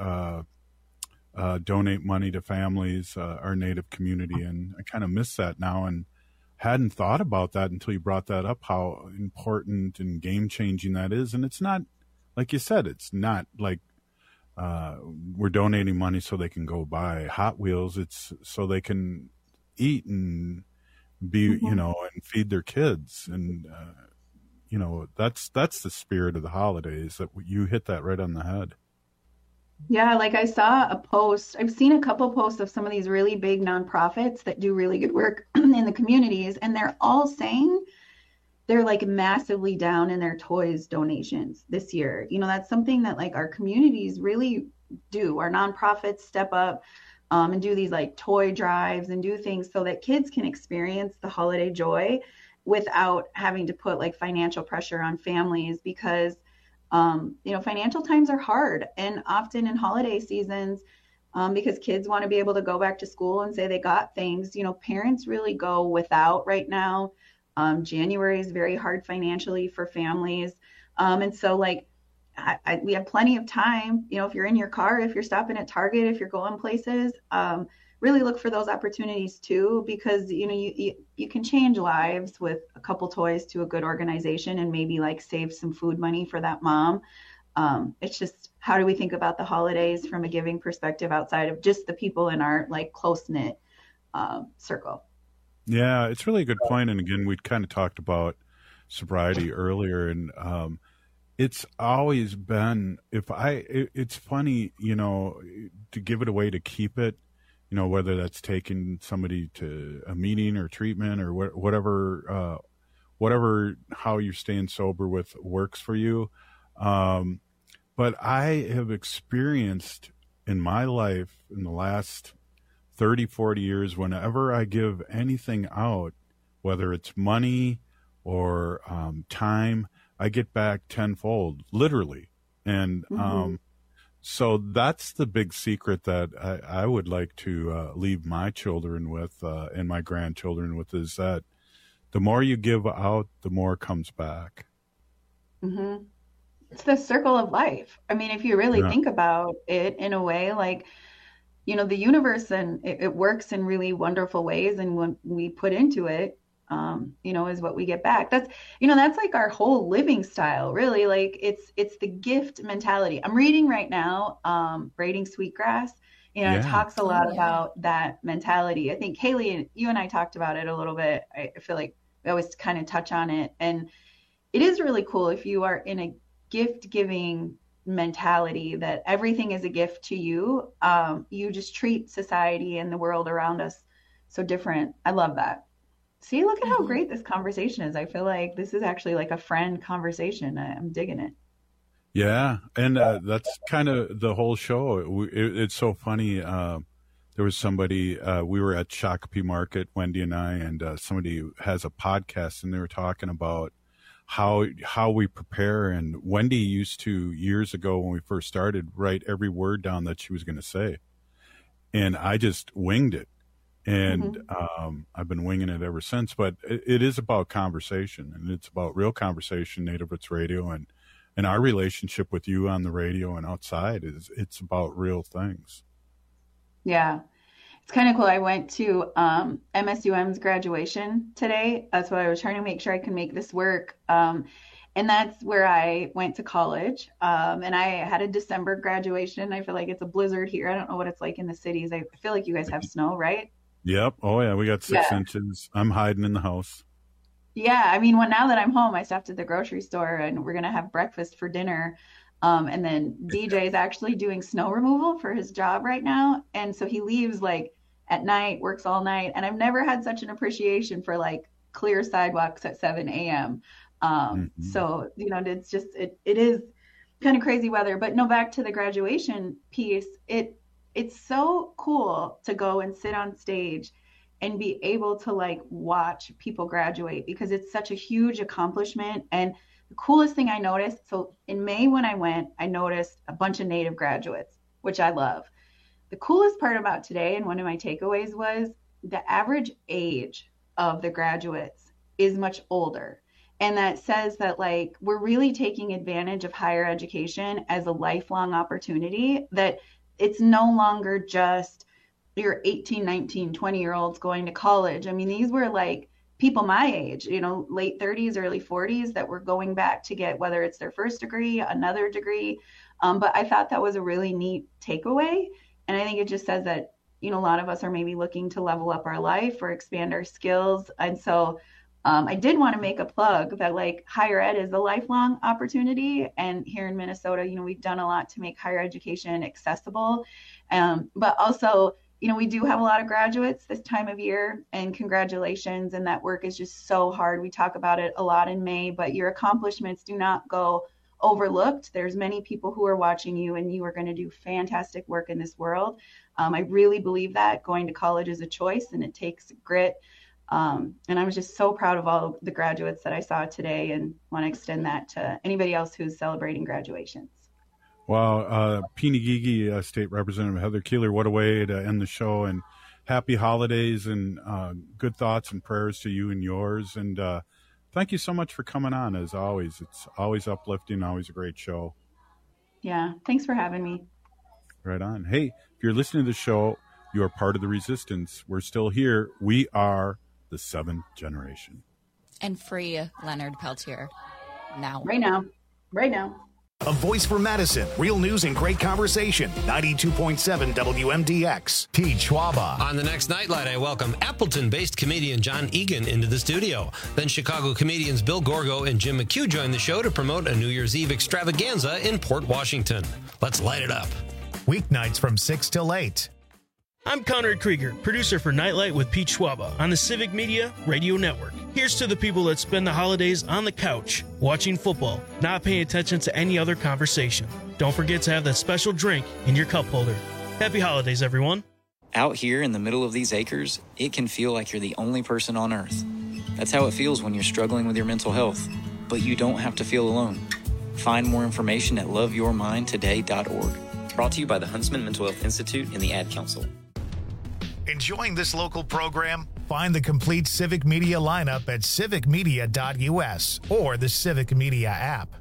donate money to families, our Native community, and I kind of miss that now and hadn't thought about that until you brought that up, how important and game-changing that is. And it's not, like you said, it's not like we're donating money so they can go buy Hot Wheels. It's so they can eat and be, and feed their kids. And, that's the spirit of the holidays. That you hit that right on the head. Yeah, like I saw a post, I've seen a couple posts of some of these really big nonprofits that do really good work in the communities, and they're all saying they're like massively down in their toys donations this year. That's something that like our communities really do. Our nonprofits step up and do these like toy drives and do things so that kids can experience the holiday joy without having to put like financial pressure on families, because financial times are hard, and often in holiday seasons, because kids want to be able to go back to school and say they got things, parents really go without right now. January is very hard financially for families. And so like, we have plenty of time, if you're in your car, if you're stopping at Target, if you're going places, really look for those opportunities too, because, you can change lives with a couple toys to a good organization and maybe like save some food money for that mom. It's just, how do we think about the holidays from a giving perspective outside of just the people in our like close-knit circle? Yeah, it's really a good point. And again, we kind of talked about sobriety earlier, and it's always been, it's funny, to give it away, to keep it, whether that's taking somebody to a meeting or treatment or whatever, how you're staying sober with works for you. But I have experienced in my life in the last 30, 40 years, whenever I give anything out, whether it's money or time, I get back tenfold, literally. And So that's the big secret that I would like to leave my children with and my grandchildren with, is that the more you give out, the more comes back. Mm-hmm. It's the circle of life. I mean, if you really think about it in a way, like, you know, the universe, and it works in really wonderful ways. And when we put into it, you know, is what we get back. That's, you know, that's like our whole living style, really. Like it's the gift mentality. I'm reading right now, Braiding Sweetgrass. You know, it talks a lot about that mentality. I think Haley, you and I talked about it a little bit. I feel like we always kind of touch on it. And it is really cool if you are in a gift giving mentality that everything is a gift to you. You just treat society and the world around us so different. I love that. See, look at how great this conversation is. I feel like this is actually like a friend conversation. I'm digging it. Yeah. And that's kind of the whole show. It's so funny. There was somebody, we were at Shakopee Market, Wendy and I, and somebody who has a podcast, and they were talking about how we prepare. And Wendy used to, years ago when we first started, write every word down that she was going to say. And I just winged it. And I've been winging it ever since. But it is about conversation, and it's about real conversation, Native Roots Radio, and our relationship with you on the radio and outside it's about real things. Yeah. It's kind of cool. I went to MSUM's graduation today. That's why I was trying to make sure I can make this work. And that's where I went to college. And I had a December graduation. I feel like it's a blizzard here. I don't know what it's like in the cities. I feel like you guys have snow, right? Yep. Oh, yeah. We got 6 inches. I'm hiding in the house. Yeah. I mean, now that I'm home, I stopped at the grocery store, and we're going to have breakfast for dinner. And then DJ is actually doing snow removal for his job right now. And so he leaves like at night, works all night. And I've never had such an appreciation for like clear sidewalks at 7 a.m. So, you know, it's just, it is kind of crazy weather. But no, back to the graduation piece, it's so cool to go and sit on stage and be able to like watch people graduate, because it's such a huge accomplishment. And the coolest thing I noticed, so in May when I went, I noticed a bunch of Native graduates, which I love. The coolest part about today, and one of my takeaways, was the average age of the graduates is much older. And that says that like we're really taking advantage of higher education as a lifelong opportunity, that it's no longer just your 18, 19, 20-year-olds going to college. I mean, these were like people my age, you know, late 30s, early 40s, that were going back to get, whether it's their first degree, another degree. But I thought that was a really neat takeaway. And I think it just says that, you know, a lot of us are maybe looking to level up our life or expand our skills. And so I did want to make a plug that like higher ed is a lifelong opportunity. And here in Minnesota, you know, we've done a lot to make higher education accessible. But also, you know, we do have a lot of graduates this time of year, and congratulations. And that work is just so hard. We talk about it a lot in May, but your accomplishments do not go overlooked. There's many people who are watching you, and you are going to do fantastic work in this world. I really believe that going to college is a choice, and it takes grit. And I was just so proud of all the graduates that I saw today, and want to extend that to anybody else who's celebrating graduations. Wow. Pinigigi State Representative Heather Keeler, what a way to end the show, and happy holidays, and good thoughts and prayers to you and yours. And thank you so much for coming on, as always. It's always uplifting, always a great show. Yeah. Thanks for having me. Right on. Hey, if you're listening to the show, you are part of the resistance. We're still here. We are the 7th generation. And free Leonard Peltier now. Right now. Right now. A voice for Madison. Real news and great conversation. 92.7 WMDX. T. Schwaba. On the next Nightlight, I welcome Appleton-based comedian John Egan into the studio. Then Chicago comedians Bill Gorgo and Jim McHugh join the show to promote a New Year's Eve extravaganza in Port Washington. Let's light it up. Weeknights from 6 till 8. I'm Conrad Krieger, producer for Nightlight with Pete Schwaba on the Civic Media Radio Network. Here's to the people that spend the holidays on the couch, watching football, not paying attention to any other conversation. Don't forget to have that special drink in your cup holder. Happy holidays, everyone. Out here in the middle of these acres, it can feel like you're the only person on Earth. That's how it feels when you're struggling with your mental health. But you don't have to feel alone. Find more information at loveyourmindtoday.org. Brought to you by the Huntsman Mental Health Institute and the Ad Council. Enjoying this local program? Find the complete Civic Media lineup at civicmedia.us or the Civic Media app.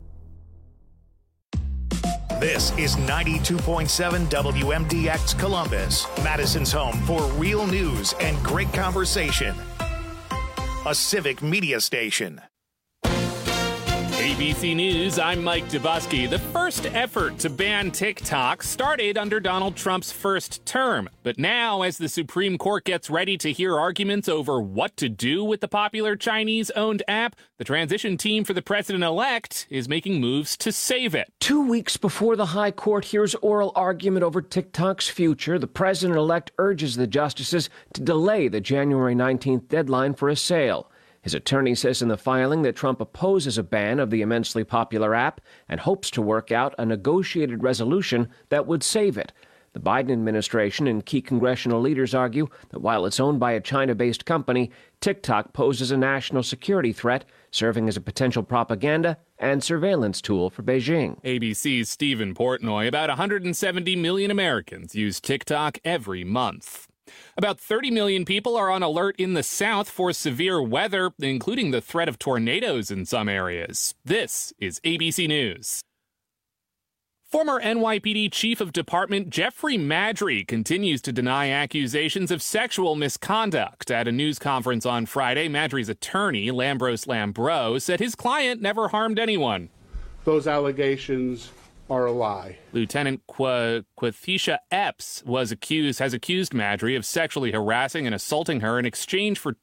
This is 92.7 WMDX Columbus, Madison's home for real news and great conversation. A Civic Media station. ABC News, I'm Mike Dubusky. The first effort to ban TikTok started under Donald Trump's first term. But now, as the Supreme Court gets ready to hear arguments over what to do with the popular Chinese-owned app, the transition team for the president-elect is making moves to save it. 2 weeks before the High Court hears oral argument over TikTok's future, the president-elect urges the justices to delay the January 19th deadline for a sale. His attorney says in the filing that Trump opposes a ban of the immensely popular app and hopes to work out a negotiated resolution that would save it. The Biden administration and key congressional leaders argue that while it's owned by a China-based company, TikTok poses a national security threat, serving as a potential propaganda and surveillance tool for Beijing. ABC's Stephen Portnoy. About 170 million Americans use TikTok every month. About 30 million people are on alert in the South for severe weather, including the threat of tornadoes in some areas. This is ABC News. Former NYPD Chief of Department Jeffrey Maddrey continues to deny accusations of sexual misconduct. At a news conference on Friday, Maddrey's attorney, Lambros Lambro, said his client never harmed anyone. Those allegations are a lie. Lieutenant Quathisha Epps has accused Maddrey of sexually harassing and assaulting her in exchange for